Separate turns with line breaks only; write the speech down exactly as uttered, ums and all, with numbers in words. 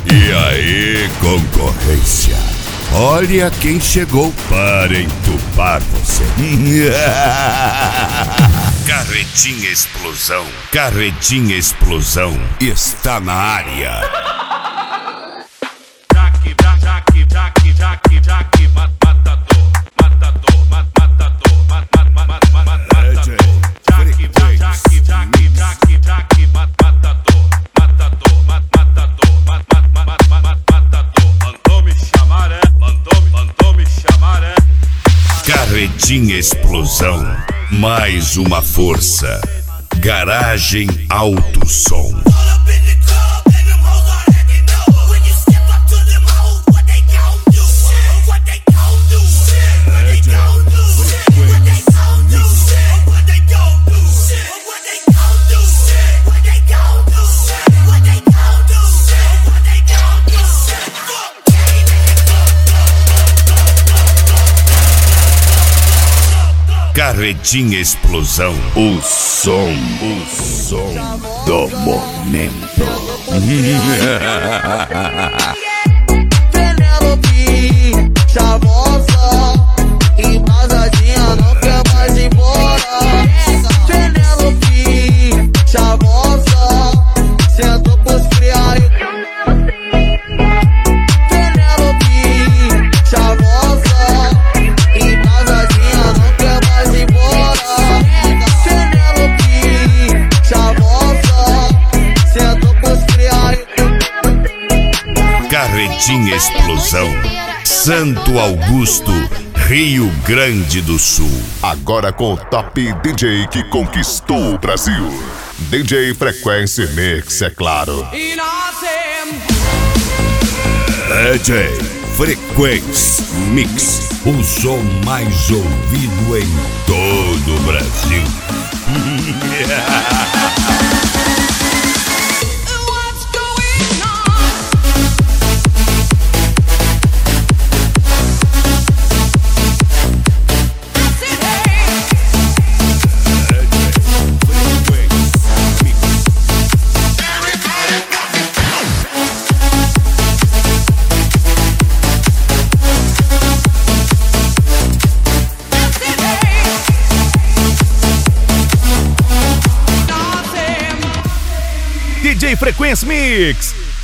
E aí, concorrência? Olha quem chegou para entupar você. Carretinha Explosão, Carretinha Explosão está na área.
Jaque, jaque, jaque, jaque, jaque, matador, matador, matador, matador, matador. Jaque, jaque, jaque, jaque, jaque, matador, matador, matador, matador. Mandou me chamar, é? Mandou, mandou me chamar, é?
Carretinha Explosão, mais uma força. Garagem Alto Som. Carretinha Explosão, o som, o som do momento.
Penélope, chavosa, embasadinha, não quer mais ir embora. Penélope, chavosa, sentou pros criados. Penélope, chavosa, embasadinha, não quer mais ir embora. Penélope, chavosa, sentou pros criados.
Carretinha Explosão, Santo Augusto, Rio Grande do Sul.
Agora com o top D J que conquistou o Brasil. D J Frequency Mix, é claro.
D J Frequency Mix, o som mais ouvido em todo o Brasil.
D J Frequency Mix,